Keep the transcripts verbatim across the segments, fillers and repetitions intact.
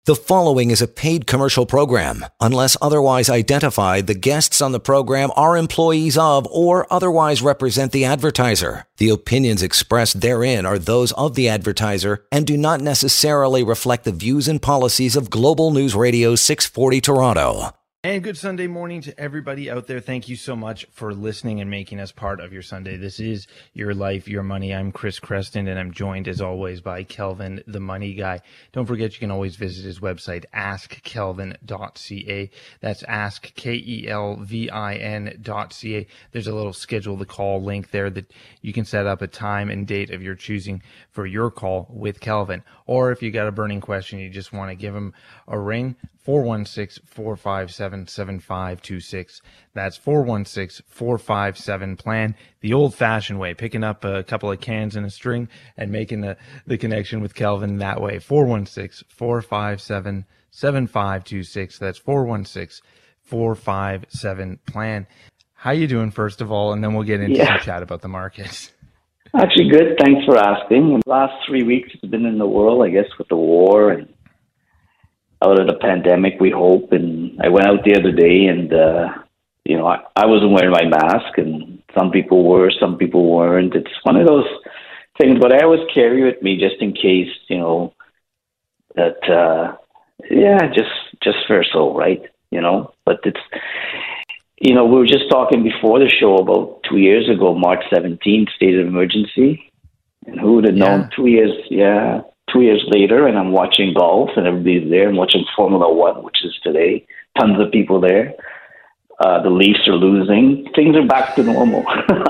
The following is a paid commercial program. Unless otherwise identified, the guests on the program are employees of or otherwise represent the advertiser. The opinions expressed therein are those of the advertiser and do not necessarily reflect the views and policies of Global News Radio six forty Toronto. And good Sunday morning to everybody out there. Thank you so much for listening and making us part of your Sunday. This is Your Life, Your Money. I'm Chris Creston, and I'm joined as always by Kelvin, the Money Guy. Don't forget you can always visit his website, ask kelvin dot c a. That's ask, K E L V I N dot C A. There's a little schedule the call link there that you can set up a time and date of your choosing for your call with Kelvin. Or if you got a burning question, you just want to give him a ring, four one six, four five seven, seven five two six. That's four one six, four five seven, plan. The old-fashioned way, picking up a couple of cans and a string and making the, the connection with Kelvin that way. four one six, four five seven, seven five two six. That's four one six, four five seven, plan. How you doing, first of all? And then we'll get into yeah. some chat about the markets. Actually good. Thanks for asking. The last three weeks has been in the world, I guess, with the war and out of the pandemic, we hope. And I went out the other day and, uh, you know, I, I wasn't wearing my mask and some people were, some people weren't. It's one of those things, but I always carry with me just in case, you know, that, uh, yeah, just, just for so, right? You know, but it's, you know, we were just talking before the show about two years ago, March seventeenth, state of emergency. And who would have known yeah. two years, yeah, two years later, and I'm watching golf and everybody's there. I'm watching Formula One, which is today. Tons of people there. Uh, the Leafs are losing. Things are back to normal.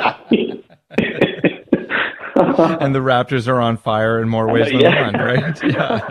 And the Raptors are on fire in more ways than yeah. one, right? Yeah.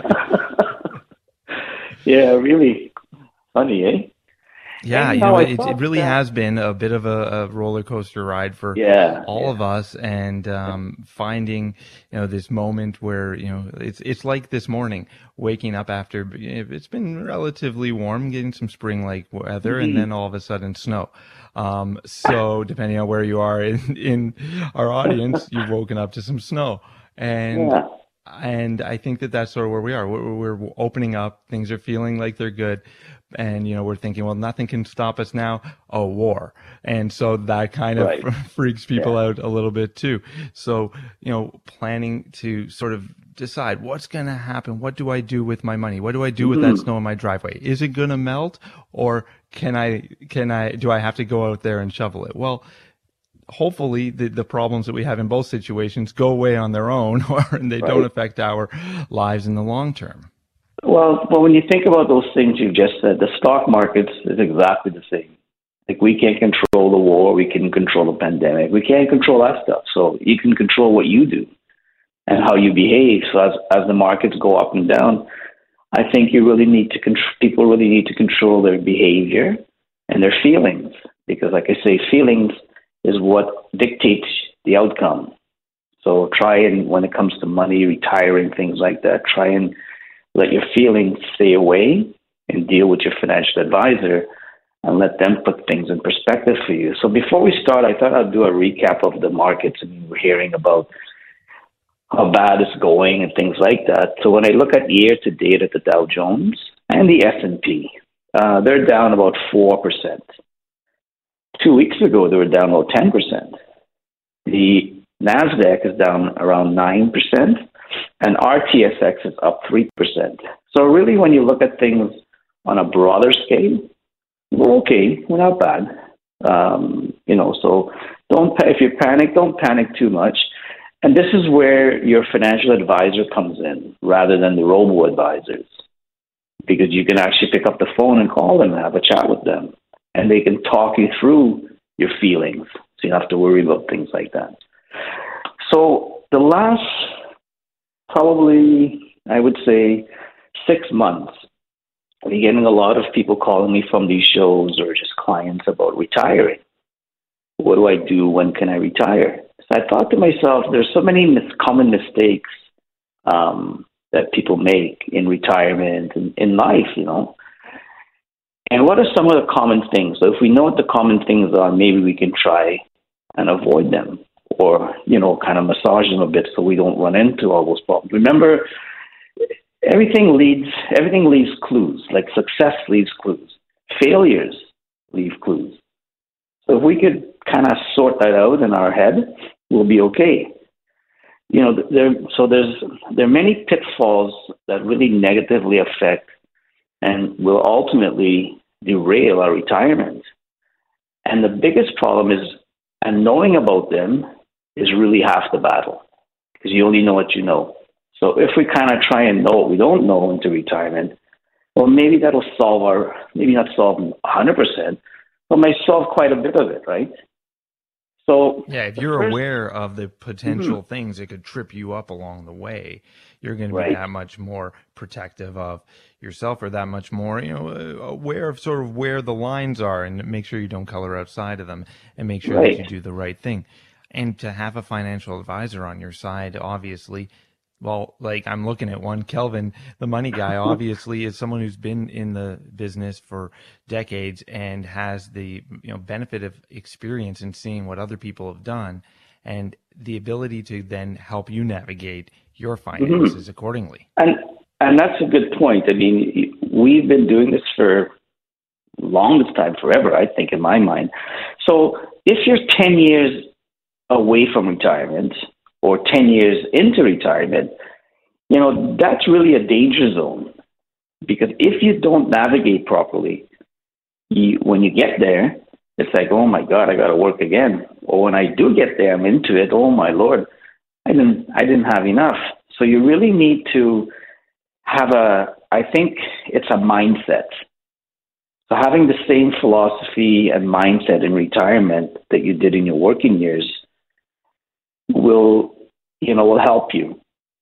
Yeah, really funny, eh? Yeah, and you know, it, thought, it really uh, has been a bit of a, a roller coaster ride for yeah, all yeah. of us, and um, finding, you know, this moment where, you know, it's it's like this morning, waking up after it's been relatively warm, getting some spring-like weather, mm-hmm. and then all of a sudden snow. Um, so depending on where you are in, in our audience, you've woken up to some snow, and. Yeah. And I think that that's sort of where we are. We're, we're opening up. Things are feeling like they're good. And, you know, we're thinking, well, nothing can stop us now. Oh, war. And so that kind of right. freaks people yeah. out a little bit too. So, you know, planning to sort of decide what's going to happen. What do I do with my money? What do I do with mm-hmm. that snow in my driveway? Is it going to melt, or can I, can I, do I have to go out there and shovel it? Well, hopefully the, the problems that we have in both situations go away on their own, or and they right. don't affect our lives in the long term. Well, well, when you think about those things you just said, the stock markets is exactly the same. Like, we can't control the war, we can control the pandemic, we can't control that stuff. So you can control what you do and how you behave. So as as the markets go up and down, I think you really need to control. People really need to control their behavior and their feelings, because, like I say, feelings is what dictates the outcome. So try and, when it comes to money, retiring, things like that, try and let your feelings stay away and deal with your financial advisor and let them put things in perspective for you. So before we start, I thought I'd do a recap of the markets. I mean, we're hearing about how bad it's going and things like that. So when I look at year to date at the Dow Jones and the S and P, uh, they're down about four percent. Two weeks ago, they were down about ten percent. The NASDAQ is down around nine percent, and R T S X is up three percent. So really, when you look at things on a broader scale, we're okay. We're not bad. Um, you know, so don't, if you panic, don't panic too much. And this is where your financial advisor comes in rather than the robo-advisors, because you can actually pick up the phone and call them and have a chat with them. And they can talk you through your feelings, so you don't have to worry about things like that. So the last, probably, I would say, six months, I'm getting a lot of people calling me from these shows or just clients about retiring. What do I do? When can I retire? So I thought to myself, there's so many mis- common mistakes um, that people make in retirement and in life, you know. And what are some of the common things? So if we know what the common things are, maybe we can try and avoid them, or, you know, kind of massage them a bit so we don't run into all those problems. Remember, everything leads, everything leaves clues, like success leaves clues. Failures leave clues. So if we could kind of sort that out in our head, we'll be okay. You know, there, so there's, there are many pitfalls that really negatively affect and will ultimately derail our retirement. And the biggest problem is, and knowing about them is really half the battle, because you only know what you know. So if we kind of try and know what we don't know into retirement, well, maybe that'll solve our, maybe not solve one hundred percent, but might solve quite a bit of it, right? So yeah, if you're first, aware of the potential mm-hmm. things that could trip you up along the way, you're going to be right. that much more protective of yourself, or that much more, you know, aware of sort of where the lines are, and make sure you don't color outside of them, and make sure right. that you do the right thing. And to have a financial advisor on your side, obviously, well, like I'm looking at one, Kelvin, the money guy, obviously is someone who's been in the business for decades and has the, you know, benefit of experience in seeing what other people have done, and the ability to then help you navigate your finances mm-hmm. accordingly. And and that's a good point. I mean, we've been doing this for longest time, forever, I think, in my mind. So if you're ten years away from retirement, or ten years into retirement, you know, that's really a danger zone. Because if you don't navigate properly, you, when you get there, it's like, oh my God, I got to work again. Or when I do get there, I'm into it. Oh my Lord, I didn't, I didn't have enough. So you really need to have a, I think it's a mindset. So having the same philosophy and mindset in retirement that you did in your working years will, you know, will help you.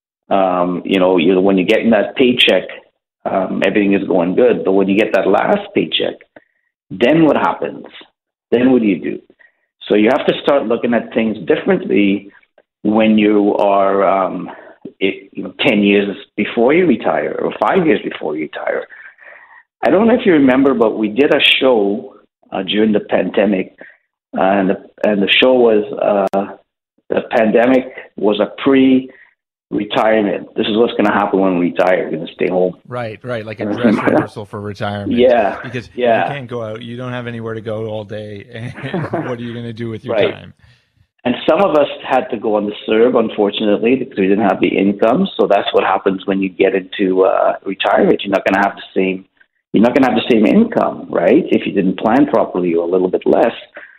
Um, you know, you when you're getting that paycheck, um, everything is going good. But when you get that last paycheck, then what happens? Then what do you do? So you have to start looking at things differently when you are, um, it, you know, ten years before you retire or five years before you retire. I don't know if you remember, but we did a show uh, during the pandemic, uh, and the and the show was uh, the pandemic was a pre-retirement. This is what's going to happen when we retire. We're going to stay home. Right, right, like a dress rehearsal for retirement. Yeah, because yeah. you can't go out. You don't have anywhere to go all day. And what are you going to do with your right. time? And some of us had to go on the C E R B, unfortunately, because we didn't have the income. So that's what happens when you get into uh, retirement. You're not going to have the same. You're not going to have the same income, right? If you didn't plan properly, or a little bit less.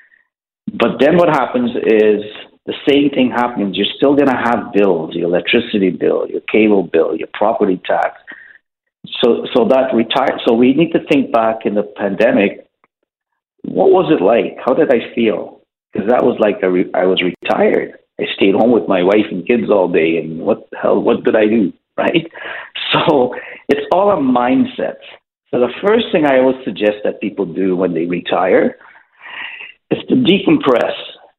But then what happens is the same thing happens. You're still going to have bills, your electricity bill, your cable bill, your property tax. So, so that retire. So we need to think back in the pandemic. What was it like? How did I feel? Because that was like a re- I was retired. I stayed home with my wife and kids all day, and what the hell? What did I do? Right? So it's all a mindset. So the first thing I always suggest that people do when they retire is to decompress.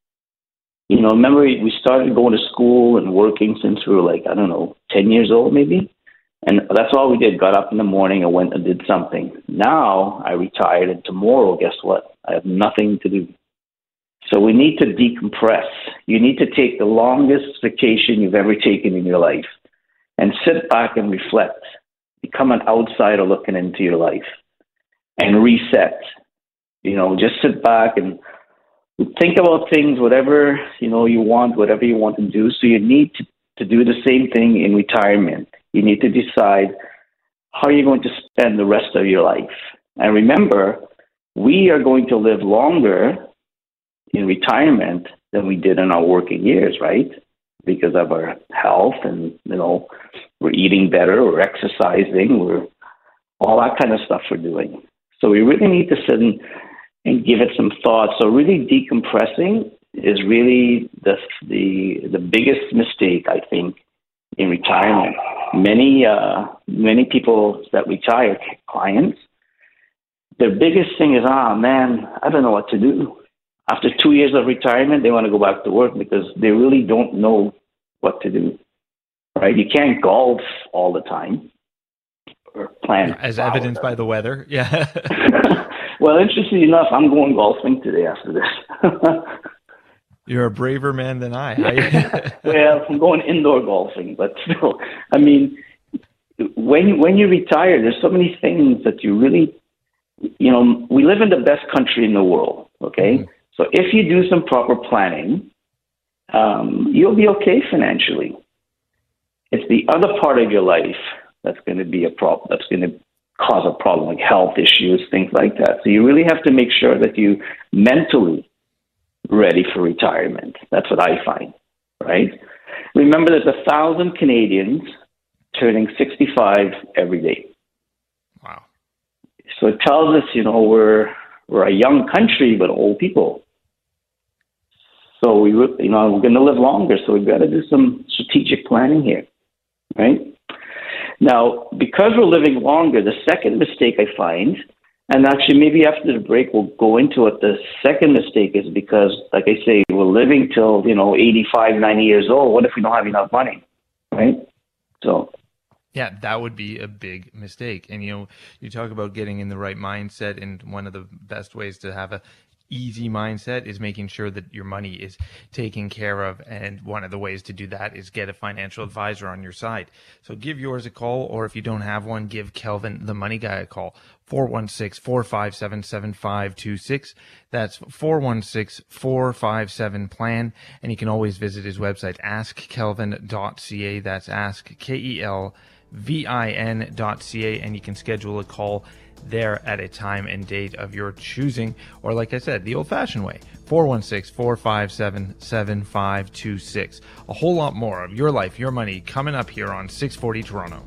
You know, remember we started going to school and working since we were like, I don't know, ten years old maybe? And that's all we did. Got up in the morning and went and did something. Now I retired, and tomorrow, guess what? I have nothing to do. So we need to decompress. You need to take the longest vacation you've ever taken in your life and sit back and reflect. Become an outsider looking into your life and reset. You know, just sit back and think about things, whatever, you know, you want, whatever you want to do. So you need to, to do the same thing in retirement. You need to decide how you're going to spend the rest of your life. And remember, we are going to live longer in retirement than we did in our working years, right? Because of our health, and, you know, we're eating better, we're exercising, we're all that kind of stuff we're doing. So we really need to sit and, and give it some thought. So really decompressing is really the the the biggest mistake, I think, in retirement. Many uh, many people that retire, clients, their biggest thing is, ah, man, I don't know what to do. After two years of retirement, they want to go back to work because they really don't know what to do, right? You can't golf all the time or plan. As evidenced by the weather, yeah. Well, interestingly enough, I'm going golfing today after this. You're a braver man than I. Well, I'm going indoor golfing, but still, I mean, when when you retire, there's so many things that you really, you know, we live in the best country in the world. Okay, mm-hmm. So if you do some proper planning, um, you'll be okay financially. It's the other part of your life that's going to be a problem. That's going to cause a problem, like health issues, things like that. So you really have to make sure that you mentally ready for retirement. That's what I find, right? Remember, there's a thousand Canadians turning sixty-five every day. Wow. So it tells us, you know, we're we're a young country, but old people. So we, you know, we're going to live longer. So we've got to do some strategic planning here, right? Now, because we're living longer, the second mistake I find, and actually maybe after the break we'll go into it, the second mistake is because, like I say, we're living till, you know, eighty-five, ninety years old. What if we don't have enough money, right? So... yeah, that would be a big mistake. And, you know, you talk about getting in the right mindset, and one of the best ways to have a easy mindset is making sure that your money is taken care of. And one of the ways to do that is get a financial advisor on your side. So give yours a call, or if you don't have one, give Kelvin, the money guy, a call. four one six, four five seven, seven five two six. That's four one six, four five seven, plan. And you can always visit his website, ask kelvin dot c a. That's ask, K E L V I N dot C A, and you can schedule a call there at a time and date of your choosing, or like I said, the old-fashioned way, four one six, four five seven, seven five two six. A whole lot more of your life, your money, coming up here on six forty Toronto.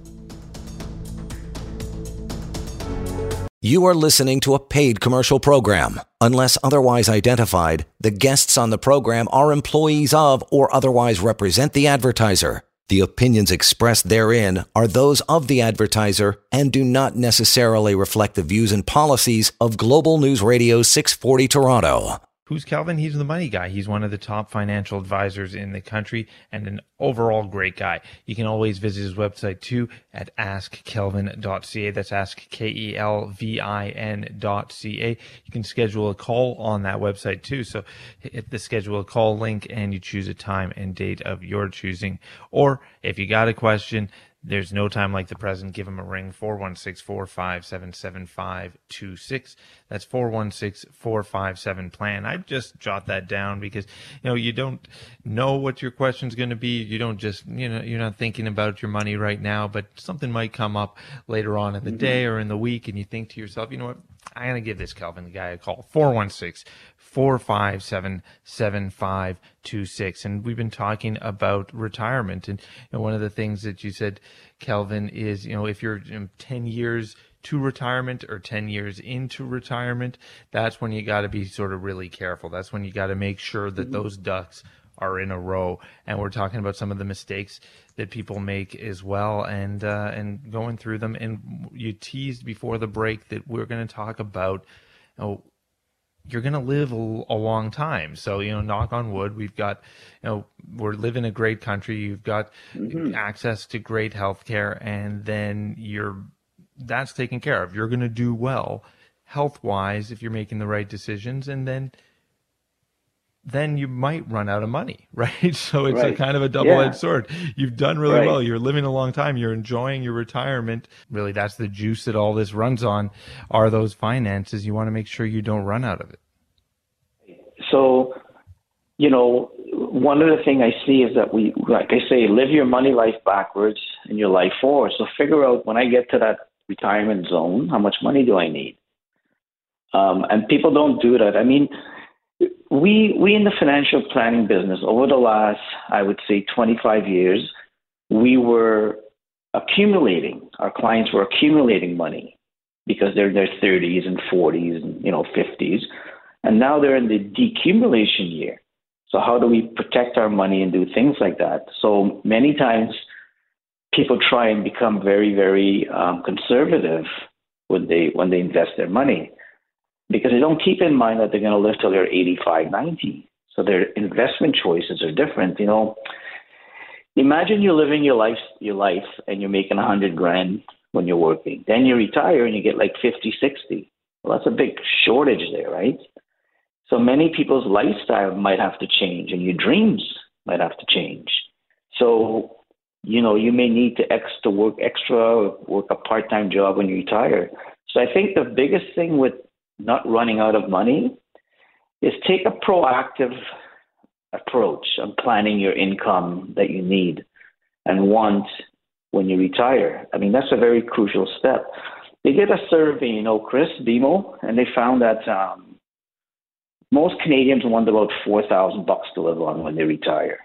You are listening to a paid commercial program. Unless otherwise identified, the guests on the program are employees of or otherwise represent the advertiser. The opinions expressed therein are those of the advertiser and do not necessarily reflect the views and policies of Global News Radio six forty Toronto. Who's Kelvin? He's the money guy. He's one of the top financial advisors in the country and an overall great guy. You can always visit his website too at ask kelvin dot c a. That's ask, K E L V I N dot C A. You can schedule a call on that website too. So hit the schedule a call link and you choose a time and date of your choosing. Or if you got a question, there's no time like the present. Give him a ring, four one six, four five seven, seven five two six. That's four one six, four five seven, plan. I just jot that down because, you know, you don't know what your question's going to be. You don't just, you know, you're not thinking about your money right now, but something might come up later on in the day or in the week, and you think to yourself, you know what, I'm going to give this Kelvin, the guy, a call, four one six, four five seven, seven five two six. And we've been talking about retirement. And, and one of the things that you said, Kelvin, is, you know, if you're you know, ten years to retirement or ten years into retirement, that's when you got to be sort of really careful. That's when you got to make sure that those ducks are in a row. And we're talking about some of the mistakes that people make as well, and uh, and going through them. And you teased before the break that we're going to talk about, you know, you're going to live a, a long time. So, you know, knock on wood, we've got, you know, we're living in a great country. You've got mm-hmm. access to great health care, and then you're, that's taken care of. You're going to do well health-wise if you're making the right decisions, and then then you might run out of money, right? So it's right. a kind of a double-edged yeah. sword. You've done really right. well. You're living a long time. You're enjoying your retirement. Really, that's the juice that all this runs on, are those finances. You want to make sure you don't run out of it. So, you know, one of the things I see is that we, like I say, live your money life backwards and your life forward. So figure out, when I get to that retirement zone, how much money do I need? Um, and people don't do that. I mean, We we in the financial planning business, over the last, I would say, twenty-five years, we were accumulating. Our clients were accumulating money because they're in their thirties and forties and, you know, fifties. And now they're in the decumulation year. So how do we protect our money and do things like that? So many times people try and become very, very um, conservative when they when they invest their money, because they don't keep in mind that they're going to live till they're eighty-five, ninety. So their investment choices are different. You know, imagine you're living your life, your life, and you're making a hundred grand when you're working. Then you retire and you get like fifty, sixty. Well, that's a big shortage there, right? So many people's lifestyle might have to change, and your dreams might have to change. So you know, you may need to extra work extra, work a part-time job when you retire. So I think the biggest thing with not running out of money is take a proactive approach on planning your income that you need and want when you retire. I mean, that's a very crucial step. They did a survey, you know, Chris, B M O, and they found that um, most Canadians want about four thousand bucks to live on when they retire.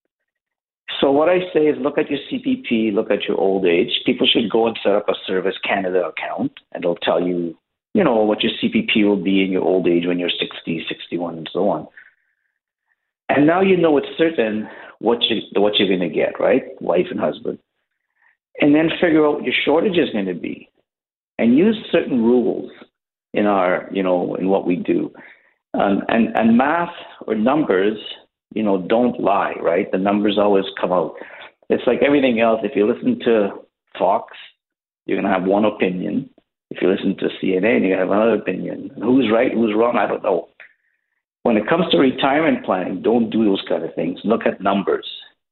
So what I say is look at your C P P, look at your old age. People should go and set up a Service Canada account, and it'll tell you, you know, what your C P P will be in your old age when you're sixty, sixty-one, and so on. And now you know it's certain what, you, what you're going to get, right? Wife and husband. And then figure out what your shortage is going to be. And use certain rules in our, you know, in what we do. Um, and, and math or numbers, you know, don't lie, right? The numbers always come out. It's like everything else. If you listen to Fox, you're going to have one opinion. If you listen to C N N, you're going to have another opinion. Who's right, who's wrong, I don't know. When it comes to retirement planning, don't do those kind of things. Look at numbers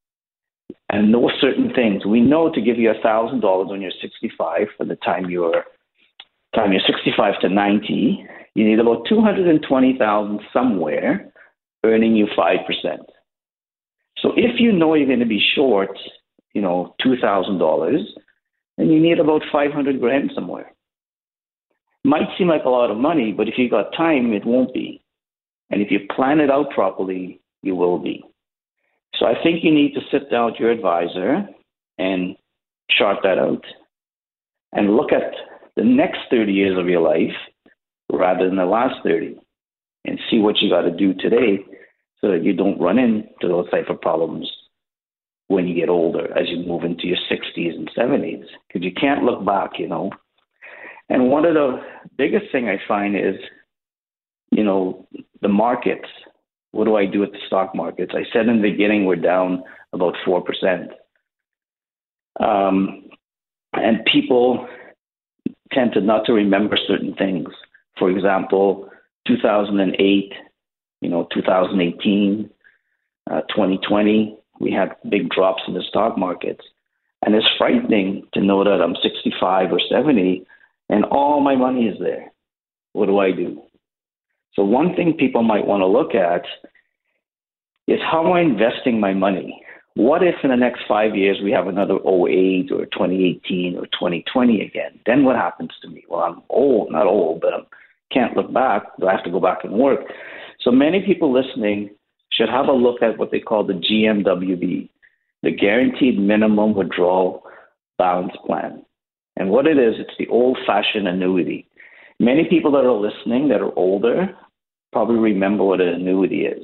and know certain things. We know to give you one thousand dollars when you're sixty-five, from the time you're, time you're sixty-five to ninety, you need about two hundred twenty thousand dollars somewhere, earning you five percent. So if you know you're going to be short, you know, two thousand dollars, then you need about five hundred grand somewhere. Might seem like a lot of money, but if you got time, it won't be. And if you plan it out properly, you will be. So I think you need to sit down with your advisor and chart that out and look at the next thirty years of your life rather than the last thirty, and see what you got to do today so that you don't run into those type of problems when you get older, as you move into your sixties and seventies, because you can't look back, you know. And one of the biggest thing I find is, you know, the markets. What do I do with the stock markets? I said in the beginning we're down about four percent. Um, and people tend to not to remember certain things. For example, two thousand eight, you know, two thousand eighteen, uh, twenty twenty, we had big drops in the stock markets. And it's frightening to know that I'm sixty-five or seventy and all my money is there. What do I do? So one thing people might want to look at is how am I investing my money? What if in the next five years we have another oh eight or twenty eighteen or twenty twenty again? Then what happens to me? Well, I'm old, not old, but I can't look back. I have to go back and work. So many people listening should have a look at what they call the G M W B, the Guaranteed Minimum Withdrawal Balance Plan. And what it is, it's the old-fashioned annuity. Many people that are listening that are older probably remember what an annuity is.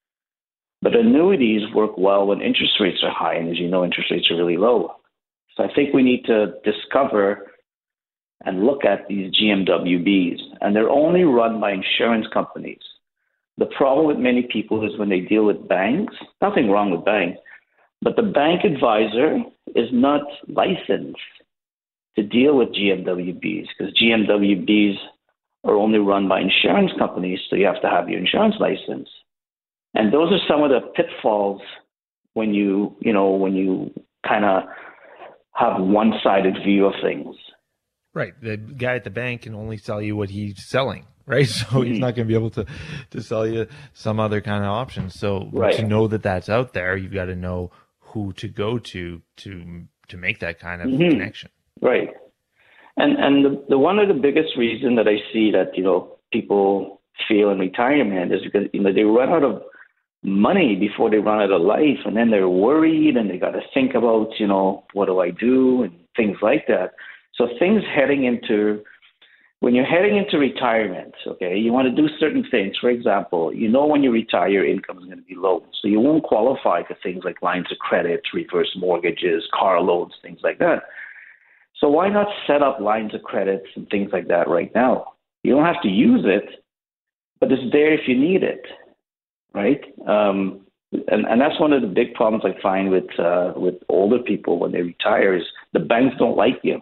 But annuities work well when interest rates are high, and as you know, interest rates are really low. So I think we need to discover and look at these G M W Bs, and they're only run by insurance companies. The problem with many people is when they deal with banks, nothing wrong with banks, but the bank advisor is not licensed to deal with G M W Bs, because G M W Bs are only run by insurance companies, so you have to have your insurance license. And those are some of the pitfalls when you, you know, when you kind of have one-sided view of things. Right. The guy at the bank can only sell you what he's selling, right? So mm-hmm. he's not going to be able to, to sell you some other kind of options. So right. to know that that's out there, you've got to know who to go to to to make that kind of mm-hmm. connection. Right. And and the, the one of the biggest reason that I see that, you know, people feel in retirement is because, you know, they run out of money before they run out of life, and then they're worried and they got to think about, you know, what do I do and things like that. So things heading into, when you're heading into retirement, okay, you want to do certain things. For example, you know when you retire, your income is going to be low. So you won't qualify for things like lines of credit, reverse mortgages, car loans, things like that. So why not set up lines of credits and things like that right now? You don't have to use it, but it's there if you need it, right? Um, and, and that's one of the big problems I find with uh, with older people when they retire is the banks don't like you.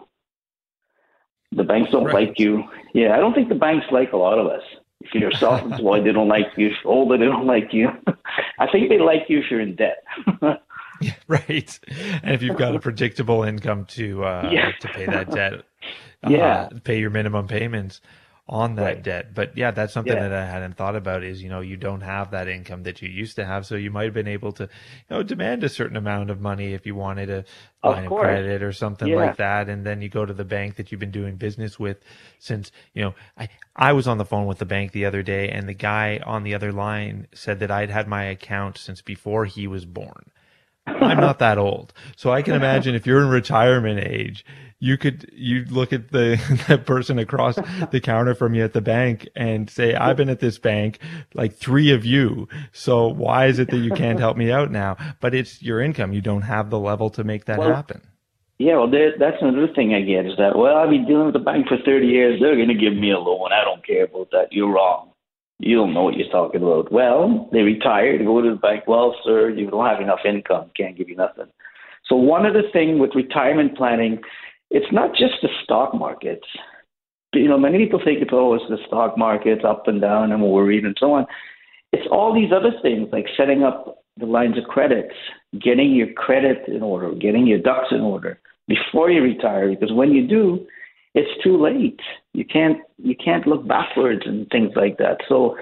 The banks don't right. like you. Yeah, I don't think the banks like a lot of us. If you're self-employed, they don't like you. If you're older, they don't like you. I think they like you if you're in debt. Yeah, right. And if you've got a predictable income to uh, Yeah. to pay that debt, uh, Yeah. pay your minimum payments on that Right. debt. But yeah, that's something Yeah. that I hadn't thought about is, you know, you don't have that income that you used to have. So you might have been able to, you know, demand a certain amount of money if you wanted a Of line of course. credit or something Yeah. like that. And then you go to the bank that you've been doing business with since, you know, I, I was on the phone with the bank the other day and the guy on the other line said that I'd had my account since before he was born. I'm not that old. So I can imagine if you're in retirement age, you could, you look at the, the person across the counter from you at the bank and say, I've been at this bank, like three of you. So why is it that you can't help me out now? But it's your income. You don't have the level to make that Well, happen. yeah, well, there, that's another thing I get is that, well, I've been dealing with the bank for thirty years. They're going to give me a loan. I don't care about that. You're wrong. You don't know what you're talking about. Well, they retire. They go to the bank. Well, sir, you don't have enough income. Can't give you nothing. So one of the things with retirement planning, it's not just the stock markets. You know, many people think it's, oh, it's the stock markets up and down and we're worried and so on. It's all these other things like setting up the lines of credits, getting your credit in order, getting your ducks in order before you retire. Because when you do, it's too late. You can't you can't look backwards and things like that. So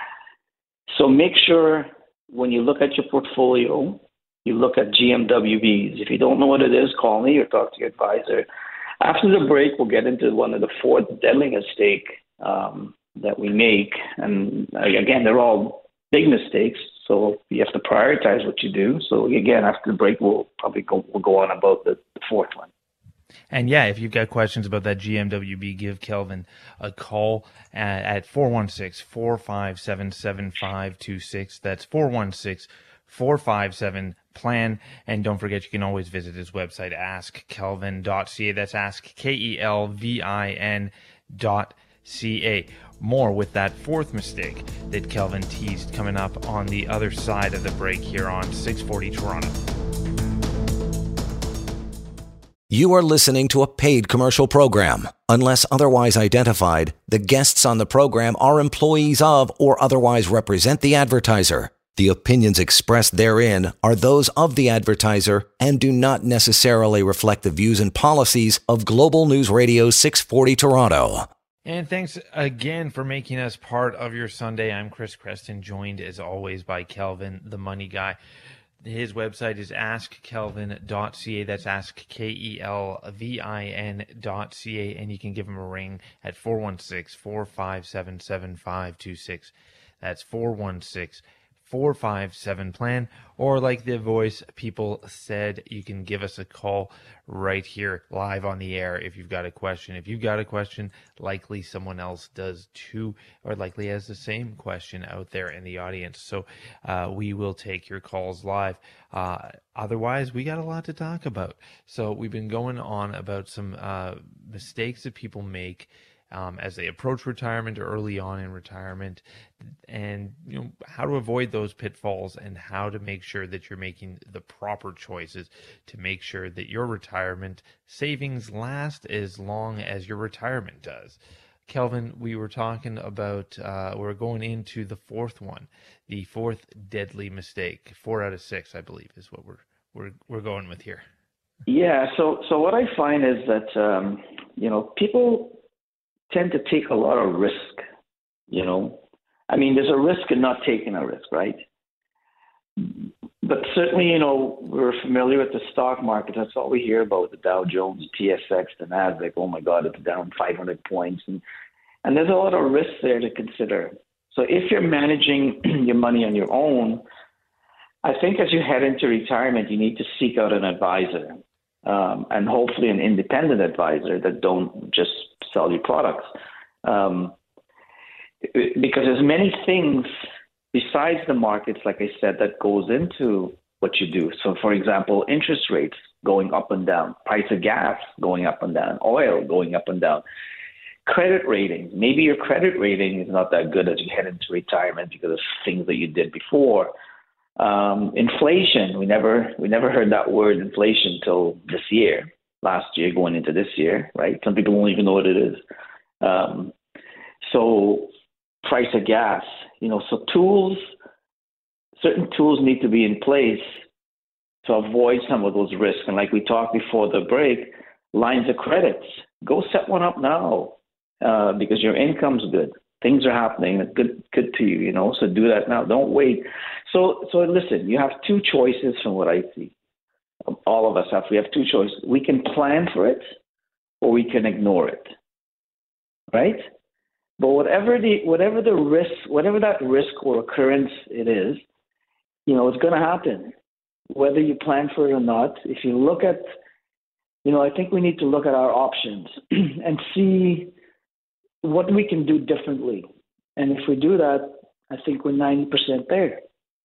so make sure when you look at your portfolio, you look at G M W Bs. If you don't know what it is, call me or talk to your advisor. After the break, we'll get into one of the four deadly mistake um, that we make. And uh, again, they're all big mistakes. So you have to prioritize what you do. So again, after the break, we'll probably go, we'll go on about the, the fourth one. And yeah, if you've got questions about that G M W B, give Kelvin a call at, at four one six, four five seven, seven five two six. That's four one six, four five seven, plan. And don't forget, you can always visit his website, ask kelvin dot c a. That's ask, K E L V I N dot C A. More with that fourth mistake that Kelvin teased coming up on the other side of the break here on six forty Toronto. You are listening to a paid commercial program. Unless otherwise identified, the guests on the program are employees of or otherwise represent the advertiser. The opinions expressed therein are those of the advertiser and do not necessarily reflect the views and policies of Global News Radio six forty Toronto. And thanks again for making us part of your Sunday. I'm Chris Creston, joined as always by Kelvin, the money guy. His website is ask kelvin dot c a. That's ask, K E L V I N dot C A. And you can give him a ring at four one six, four five seven, seven five two six. That's four one six, four five seven, plan. Or like the voice people said, you can give us a call right here live on the air if you've got a question. If you've got a question, likely someone else does too, or likely has the same question out there in the audience. So uh, we will take your calls live. Uh, otherwise, we got a lot to talk about. So we've been going on about some uh, mistakes that people make Um, as they approach retirement or early on in retirement, and you know how to avoid those pitfalls and how to make sure that you're making the proper choices to make sure that your retirement savings last as long as your retirement does. Kelvin, we were talking about, uh, we're going into the fourth one, the fourth deadly mistake. Four out of six, I believe, is what we're we're we're going with here. Yeah. So so what I find is that um, you know people tend to take a lot of risk, you know. I mean, there's a risk in not taking a risk, right? But certainly, you know, we're familiar with the stock market. That's all we hear about, the Dow Jones, the T S X, the Nasdaq. Oh, my God, it's down five hundred points. And, and there's a lot of risks there to consider. So if you're managing your money on your own, I think as you head into retirement, you need to seek out an advisor, um, and hopefully an independent advisor that don't just sell you products. Um, because there's many things besides the markets, like I said, that goes into what you do. So, for example, interest rates going up and down, price of gas going up and down, oil going up and down, credit rating. Maybe your credit rating is not that good as you head into retirement because of things that you did before. Um, inflation, we never we never heard that word inflation till this year, last year going into this year, right? Some people won't even know what it is. Um, so price of gas, you know, so tools, certain tools need to be in place to avoid some of those risks. And like we talked before the break, lines of credits, go set one up now uh, because your income's good. Things are happening, good, good to you, you know. So do that now. Don't wait. So, so listen. You have two choices from what I see. All of us have. We have two choices. We can plan for it, or we can ignore it. Right? But whatever the whatever the risk, whatever that risk or occurrence it is, you know, it's going to happen, whether you plan for it or not. If you look at, you know, I think we need to look at our options and see what we can do differently. And if we do that, I think we're ninety percent there.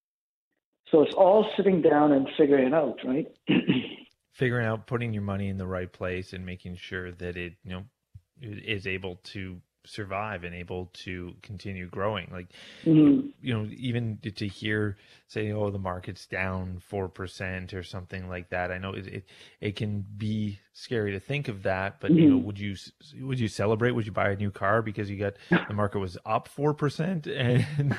So it's all sitting down and figuring it out, right? Figuring out, putting your money in the right place and making sure that it, you know, is able to survive and able to continue growing. Like, mm-hmm. you know, even to hear say, oh, the market's down four percent or something like that. I know it, it, it can be scary to think of that, but mm-hmm. you know, would you, would you celebrate? Would you buy a new car because you got, the market was up four percent? And,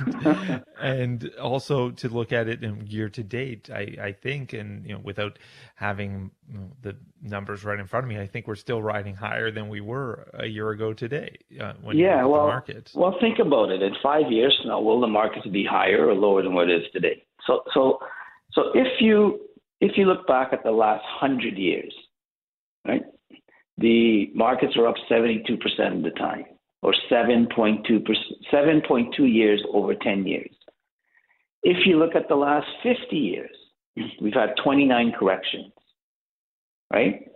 and also to look at it in year to date, I, I think, and, you know, without having you know, the numbers right in front of me, I think we're still riding higher than we were a year ago today. Uh, when yeah, you look at well, the market. Well, think about it. In five years from now, will the market be higher or lower than what it is today? So, so, so if you if you look back at the last hundred years, right, the markets are up seventy-two percent of the time, or seven point two percent, seven point two years over ten years. If you look at the last fifty years, we've had twenty-nine corrections, right?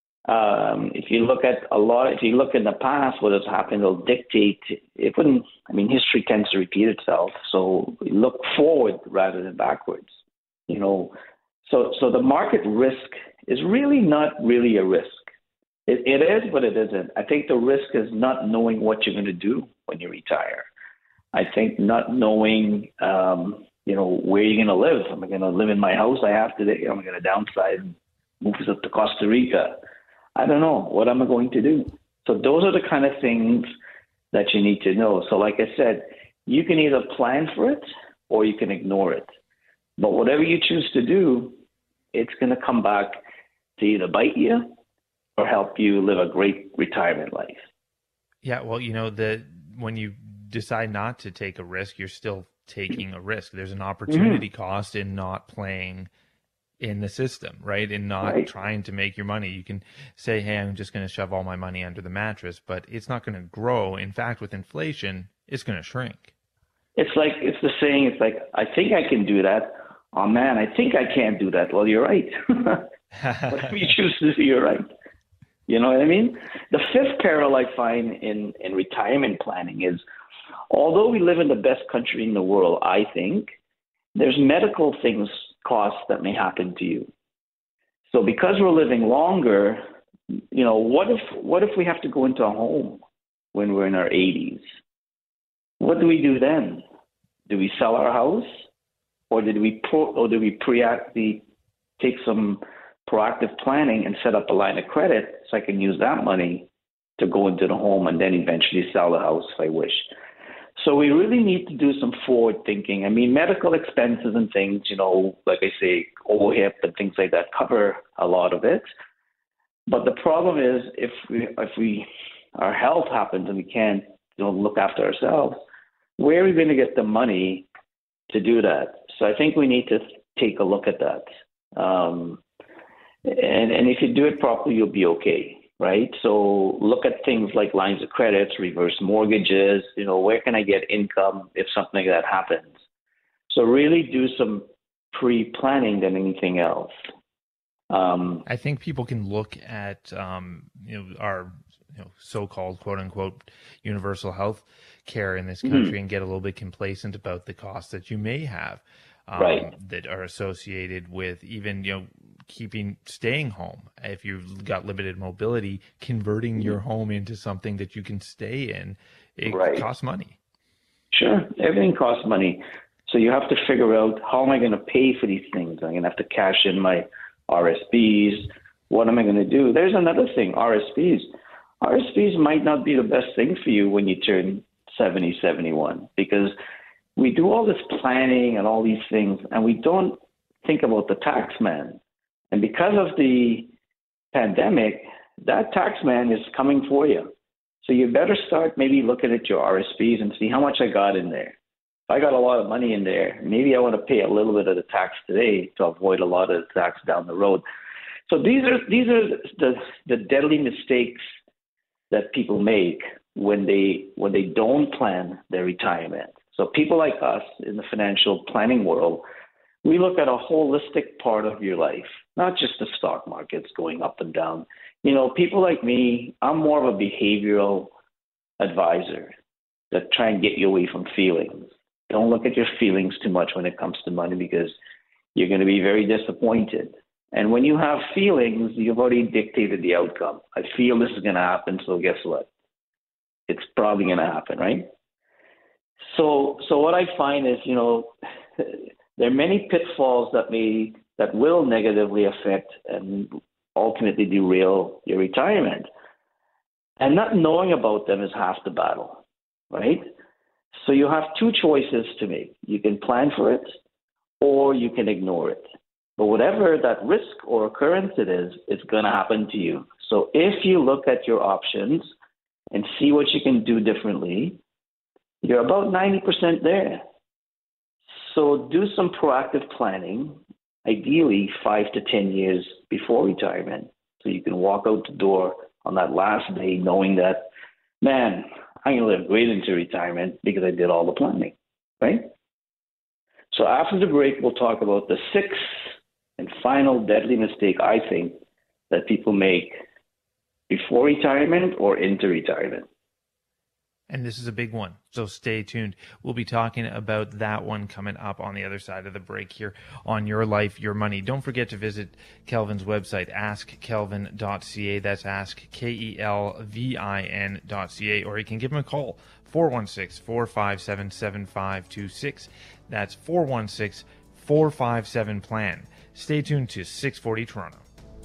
Um, if you look at a lot, if you look in the past, what has happened will dictate, it wouldn't, I mean, history tends to repeat itself. So look forward rather than backwards, you know. So, so the market risk is really not really a risk. It, it is, but it isn't. I think the risk is not knowing what you're going to do when you retire. I think not knowing, um, you know, where you're going to live. Am I going to live in my house I have today? Am I going to downsize and move up to Costa Rica? I don't know. What am I going to do? So those are the kind of things that you need to know. So like I said, you can either plan for it or you can ignore it. But whatever you choose to do, it's going to come back to either bite you or help you live a great retirement life. Yeah, well, you know, the when you decide not to take a risk, you're still taking a risk. There's an opportunity mm-hmm. cost in not playing in the system, right? And not right. trying to make your money. You can say, hey, I'm just going to shove all my money under the mattress, but it's not going to grow. In fact, with inflation, it's going to shrink. It's like, it's the saying, it's like, I think I can do that. Oh man, I think I can't do that. Well, you're right. Whatever you choose to do, you're right. You know what I mean? The fifth peril I find in, in retirement planning is, although we live in the best country in the world, I think, there's medical things, costs that may happen to you. So because we're living longer, you know, what if what if we have to go into a home when we're in our eighties? What do we do then? Do we sell our house, or did we pro, or do we preactively take some proactive planning and set up a line of credit so I can use that money to go into the home and then eventually sell the house if I wish? So we really need to do some forward thinking. I mean, medical expenses and things, you know, like I say, O H I P and things like that cover a lot of it. But the problem is if we, if we, our health happens and we can't, you know, look after ourselves, where are we going to get the money to do that? So I think we need to take a look at that. Um, and, and if you do it properly, you'll be okay. Right? So look at things like lines of credits, reverse mortgages, you know, where can I get income if something like that happens? So really do some pre-planning than anything else. Um, I think people can look at, um, you know, our you know, so-called quote unquote universal health care in this country mm-hmm. and get a little bit complacent about the costs that you may have. Um, right. That are associated with even, you know, keeping, staying home. If you've got limited mobility, converting your home into something that you can stay in, it right. costs money. Sure. Everything costs money. So you have to figure out, how am I going to pay for these things? I'm going to have to cash in my R S Ps. What am I going to do? There's another thing, R S Ps. R S Ps might not be the best thing for you when you turn seventy, seventy-one, because we do all this planning and all these things, and we don't think about the tax man. And because of the pandemic, that tax man is coming for you. So you better start maybe looking at your R S Ps and see how much I got in there. If I got a lot of money in there, maybe I want to pay a little bit of the tax today to avoid a lot of the tax down the road. So these are these are the the deadly mistakes that people make when they when they don't plan their retirement. So people like us in the financial planning world, we look at a holistic part of your life, not just the stock markets going up and down. You know, people like me, I'm more of a behavioral advisor that try and get you away from feelings. Don't look at your feelings too much when it comes to money because you're going to be very disappointed. And when you have feelings, you've already dictated the outcome. I feel this is going to happen, so guess what? It's probably going to happen, right? So, so what I find is, you know, there are many pitfalls that may that will negatively affect and ultimately derail your retirement. And not knowing about them is half the battle, right? So you have two choices to make. You can plan for it or you can ignore it. But whatever that risk or occurrence it is, it's going to happen to you. So if you look at your options and see what you can do differently, you're about ninety percent there. So do some proactive planning, ideally five to ten years before retirement, so you can walk out the door on that last day knowing that, man, I'm going to live great into retirement because I did all the planning, right? So after the break, we'll talk about the sixth and final deadly mistake, I think, that people make before retirement or into retirement. And this is a big one, so stay tuned. We'll be talking about that one coming up on the other side of the break here on Your Life, Your Money. Don't forget to visit Kelvin's website, ask kelvin dot c a. That's ask, K E L V I N dot C A. Or you can give him a call, four one six, four five seven, seven five two six. That's four one six, four five seven, PLAN. Stay tuned to six forty Toronto.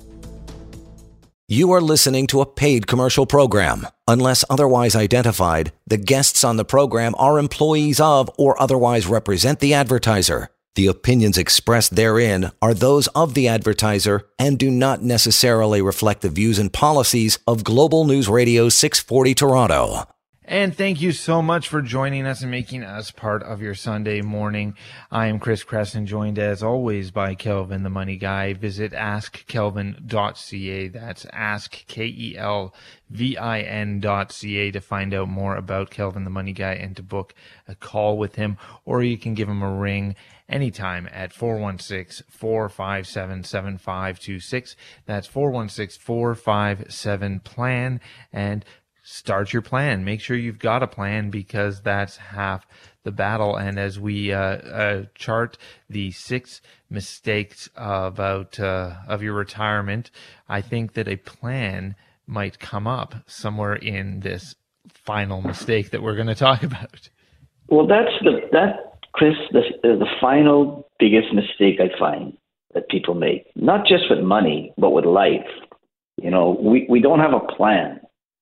You are listening to a paid commercial program. Unless otherwise identified, the guests on the program are employees of or otherwise represent the advertiser. The opinions expressed therein are those of the advertiser and do not necessarily reflect the views and policies of Global News Radio six forty Toronto. And thank you so much for joining us and making us part of your Sunday morning. I am Chris Cresson, joined as always by Kelvin, the Money Guy. Visit ask kelvin dot c a. That's ask, K E L V I N dot C A to find out more about Kelvin, the Money Guy, and to book a call with him. Or you can give him a ring anytime at four one six, four five seven, seven five two six. That's four one six, four five seven, PLAN. And start your plan. Make sure you've got a plan because that's half the battle. And as we uh, uh, chart the six mistakes about uh, of your retirement, I think that a plan might come up somewhere in this final mistake that we're going to talk about. Well, that's the that Chris, the, the final biggest mistake I find that people make, not just with money, but with life. You know, we, we don't have a plan.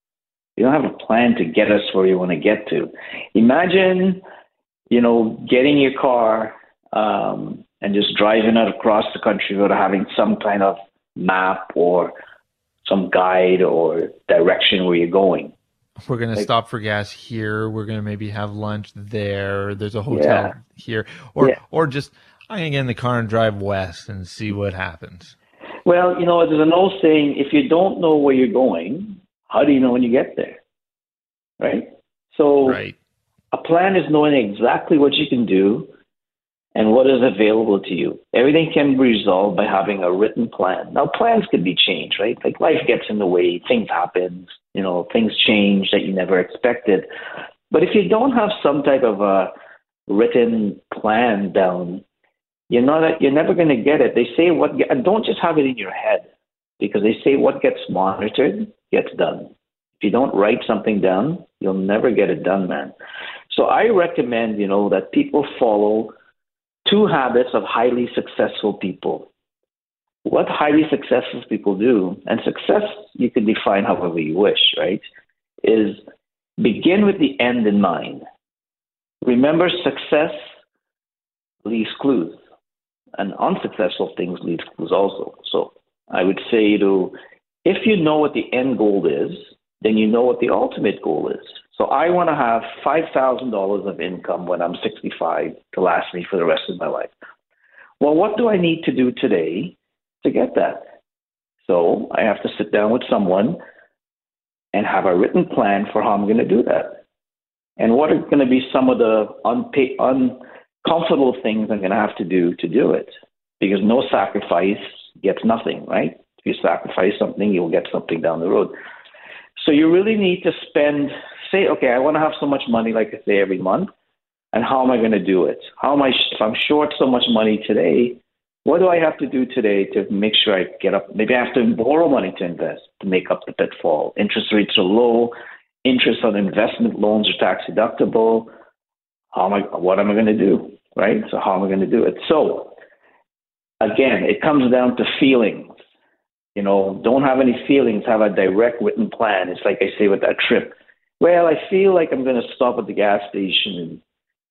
You don't have a plan to get us where you want to get to. Imagine, you know, getting your car um, and just driving it across the country without having some kind of map or some guide or direction where you're going. We're going to like, stop for gas here. We're going to maybe have lunch there. There's a hotel yeah. here. Or, yeah. or just, I'm going to get in the car and drive west and see what happens. Well, you know, there's an old saying, if you don't know where you're going, how do you know when you get there? Right? So right. a plan is knowing exactly what you can do and what is available to you. Everything can be resolved by having a written plan. Now, plans can be changed, right? Like life gets in the way, things happen, you know, things change that you never expected. But if you don't have some type of a written plan down, you're not, you're never going to get it. They say what, and don't just have it in your head, because they say what gets monitored gets done. If you don't write something down, you'll never get it done, man. So I recommend, you know, that people follow two habits of highly successful people. What highly successful people do, and success you can define however you wish, right, is begin with the end in mind. Remember, success leaves clues. and unsuccessful things lead to clues also. So I would say to, if you know what the end goal is, then you know what the ultimate goal is. So I want to have five thousand dollars of income when I'm sixty-five to last me for the rest of my life. Well, what do I need to do today to get that? So I have to sit down with someone and have a written plan for how I'm going to do that. And what are going to be some of the unpa- uncomfortable things I'm going to have to do to do it? Because no sacrifice gets nothing, right? If you sacrifice something, you'll get something down the road. So you really need to spend, say, okay, I want to have so much money, like I say, every month. And how am I going to do it? How am I, if I'm short so much money today, what do I have to do today to make sure I get up? Maybe I have to borrow money to invest to make up the pitfall. Interest rates are low. Interest on investment loans are tax deductible. How am I, what am I going to do, right? So how am I going to do it? So again, it comes down to feelings. You know, don't have any feelings. Have a direct written plan. It's like I say with that trip. Well, I feel like I'm going to stop at the gas station and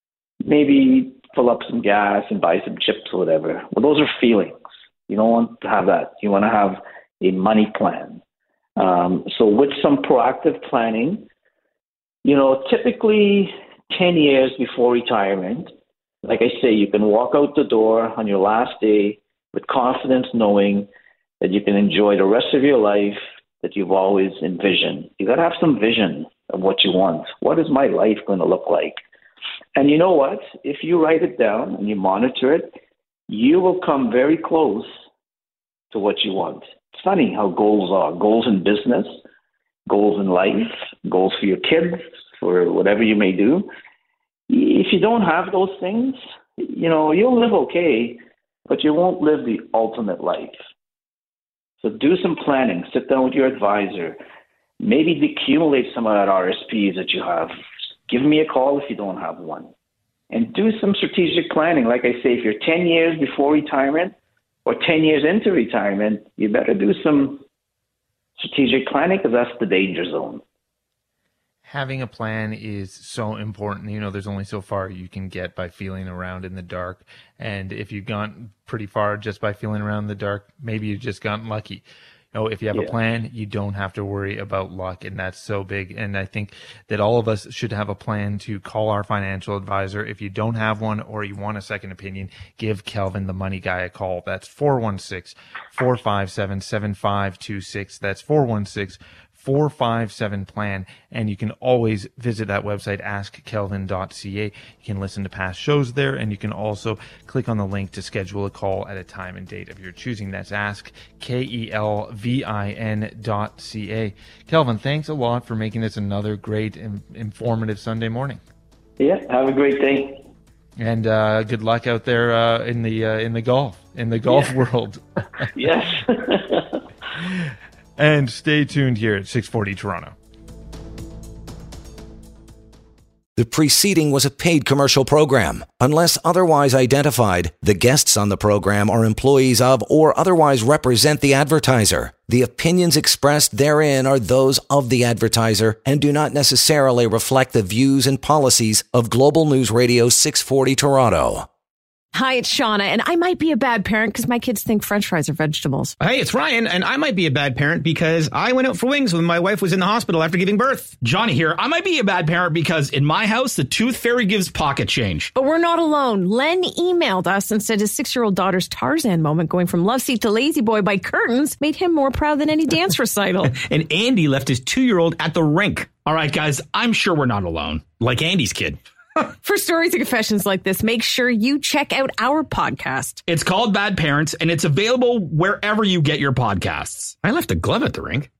maybe fill up some gas and buy some chips or whatever. Well, those are feelings. You don't want to have that. You want to have a money plan. Um, so with some proactive planning, you know, typically ten years before retirement, like I say, you can walk out the door on your last day with confidence, knowing that you can enjoy the rest of your life that you've always envisioned. You got to have some vision of what you want. What is my life going to look like? And you know what? If you write it down and you monitor it, you will come very close to what you want. It's funny how goals are. Goals in business, goals in life, goals for your kids, for whatever you may do. If you don't have those things, you know, you'll live okay, but you won't live the ultimate life. So do some planning. Sit down with your advisor. Maybe decumulate some of that R S Ps that you have. Give me a call if you don't have one. And do some strategic planning. Like I say, if you're ten years before retirement or ten years into retirement, you better do some strategic planning because that's the danger zone. Having a plan is so important. You know, there's only so far you can get by feeling around in the dark. And if you've gone pretty far just by feeling around in the dark, maybe you've just gotten lucky. You know, if you have yeah. a plan, you don't have to worry about luck. And that's so big. And I think that all of us should have a plan to call our financial advisor. If you don't have one or you want a second opinion, give Kelvin the Money Guy a call. That's four one six, four five seven, seven five two six. That's four one six, four five seven plan. And you can always visit that website, ask kelvin dot c a. You can listen to past shows there, and you can also click on the link to schedule a call at a time and date of your choosing. That's ask K E L V I N dot C A. Kelvin, thanks a lot for making this another great and informative Sunday morning. Yeah, have a great day. And uh, good luck out there uh, in the uh, in the golf in the golf yeah. world. Yes. And stay tuned here at six forty Toronto. The preceding was a paid commercial program. Unless otherwise identified, the guests on the program are employees of or otherwise represent the advertiser. The opinions expressed therein are those of the advertiser and do not necessarily reflect the views and policies of Global News Radio six forty Toronto. Hi, it's Shauna, and I might be a bad parent because my kids think French fries are vegetables. Hey, it's Ryan, and I might be a bad parent because I went out for wings when my wife was in the hospital after giving birth. Johnny here. I might be a bad parent because in my house, the tooth fairy gives pocket change. But we're not alone. Len emailed us and said his six-year-old daughter's Tarzan moment going from love seat to lazy boy by curtains made him more proud than any dance recital. And Andy left his two-year-old at the rink. All right, guys, I'm sure we're not alone. Like Andy's kid. For stories and confessions like this, make sure you check out our podcast. It's called Bad Parents, and it's available wherever you get your podcasts. I left a glove at the rink.